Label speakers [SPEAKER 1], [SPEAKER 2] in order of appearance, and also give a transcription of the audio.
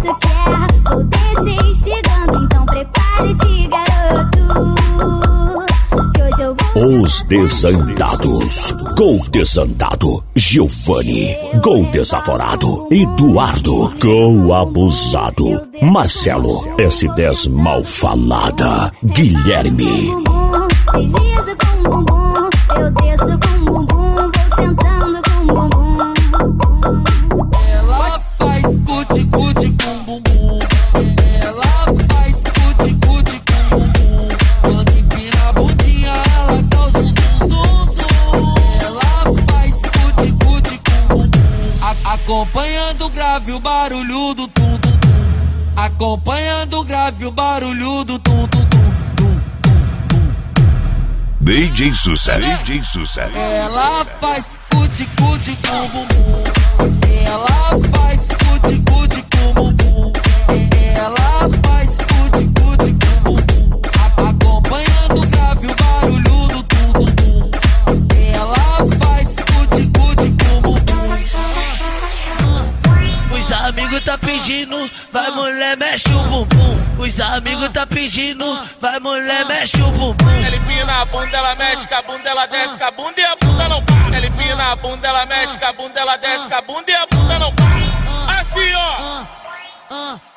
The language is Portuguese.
[SPEAKER 1] tu quer. Vou descer chegando, então prepare-se, garoto. Que hoje eu vou...
[SPEAKER 2] Os Desandados. Com o desandado Giovanni. Com o desaforado Eduardo. Com o abusado Marcelo. S10 mal falada Guilherme.
[SPEAKER 1] Desliza com o bumbum, eu desço com o bumbum, vou sentando com o bumbum.
[SPEAKER 3] Ela faz cuti-cuti com o bumbum. Ela faz cuti-cuti com o bumbum. Quando empina a bundinha, ela dá o zum, zum, zum, zum. Ela faz cuti-cuti com o bumbum. Acompanhando o grave, o barulho do tum, tum, tum. Acompanhando o grave, o barulho do tum, tum, tum.
[SPEAKER 2] DJ Sucesso.
[SPEAKER 3] Ela faz cuti-cuti com o bumbum. Ela faz cuti-cuti com o bumbum. Ela faz cuti-cuti com o bumbum. Acompanhando o grave, o barulho do tum, tum, tum. Ela faz cuti-cuti com o bumbum. Os amigos tá pedindo, vai mulher, mexe o bumbum. Os amigos tá pedindo, vai mulher, mexe o bumbum.
[SPEAKER 4] Ela empina a bunda, ela mexe com a bunda, ela desce com a bunda e a bunda não para. Ela empina a bunda, ela mexe com a bunda, ela desce com a bunda e a bunda não para. Assim, ó.